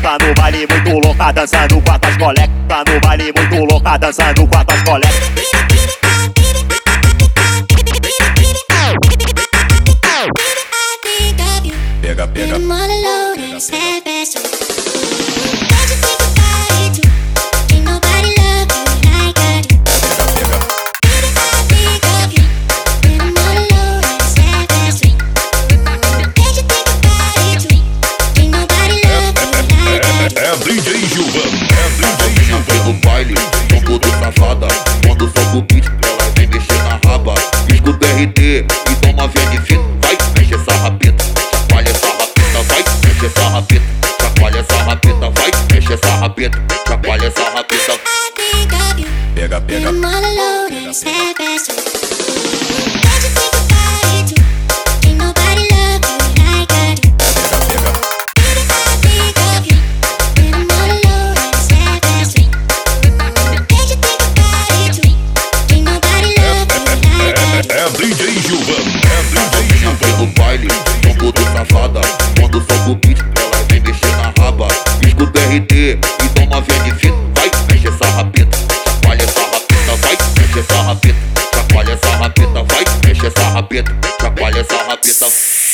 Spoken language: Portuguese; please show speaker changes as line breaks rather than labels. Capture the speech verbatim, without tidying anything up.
Tá no baile muito louca, dançando com as tuas colegas. Tá no baile muito louca, dançando com as tuas colegas.
Pega, pega.
É D J Gilvan, é D J Gilvan no baile, são todos safada. Quando solta o beat, ela vem mexer na raba. Escuta R T e toma via de fita. Vai, mexe essa rapeta, chacoalha essa rapeta. Vai, mexe essa rapeta, chacoalha essa rapeta. Vai, mexe essa rapeta, chacoalha essa rapeta.
Pega, pega.
É D J Gilvan, é D J Gilvan no baile, são todos safada. Quando solta o beat, ela vem mexer na raba. Escuta R T e toma via de fita. Vai, mexe essa rapeta, chacoalha essa rapeta. Vai, mexe essa rapeta, chacoalha essa rapeta. Vai, mexe essa rapeta, chacoalha essa rapeta.